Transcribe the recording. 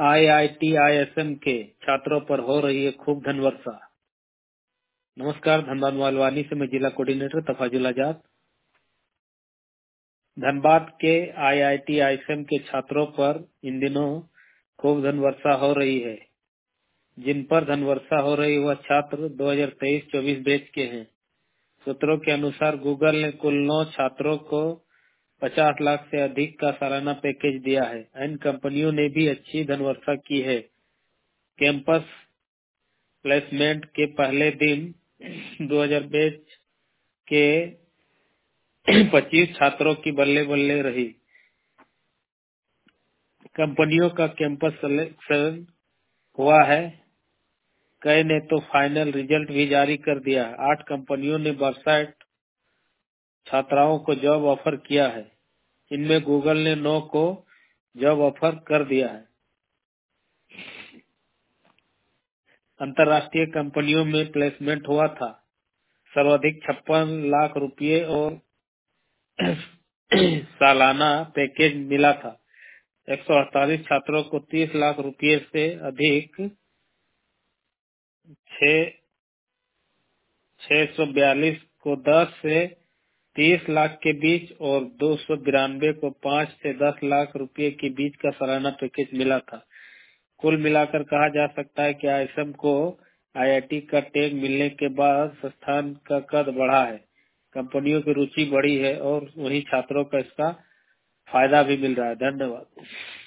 IIT-ISM के छात्रों पर हो रही है खूब धन वर्षा। नमस्कार, धनबाद मालवानी से मैं जिला कोऑर्डिनेटर तफाजुल आजाद। धनबाद के IIT-ISM के छात्रों पर इन दिनों खूब धन वर्षा हो रही है। जिन पर धन वर्षा हो रही वह छात्र 2023-24 बैच के हैं। सूत्रों के अनुसार गूगल ने कुल 9 छात्रों को 50 लाख से अधिक का सालाना पैकेज दिया है। इन कंपनियों ने भी अच्छी धन वर्षा की है। कैंपस प्लेसमेंट के पहले दिन 2000 बैच के 25 छात्रों की बल्ले बल्ले रही। कंपनियों का कैंपस सिलेक्शन हुआ है। कई ने तो फाइनल रिजल्ट भी जारी कर दिया। 8 कंपनियों ने 62 छात्राओं को जॉब ऑफर किया है। इनमें गूगल ने 9 को जॉब ऑफर कर दिया है। अंतर्राष्ट्रीय कंपनियों में प्लेसमेंट हुआ था। सर्वाधिक 56 लाख रुपए और सालाना पैकेज मिला था। 148 छात्रों को 30 लाख रुपए से अधिक 642 को 10 से 30 लाख के बीच और 292 को 5 से 10 लाख रुपए के बीच का सालाना पैकेज मिला था। कुल मिलाकर कहा जा सकता है कि आईएसएम को आईआईटी का टैग मिलने के बाद संस्थान का कद बढ़ा है, कंपनियों की रुचि बढ़ी है और वहीं छात्रों को इसका फायदा भी मिल रहा है। धन्यवाद।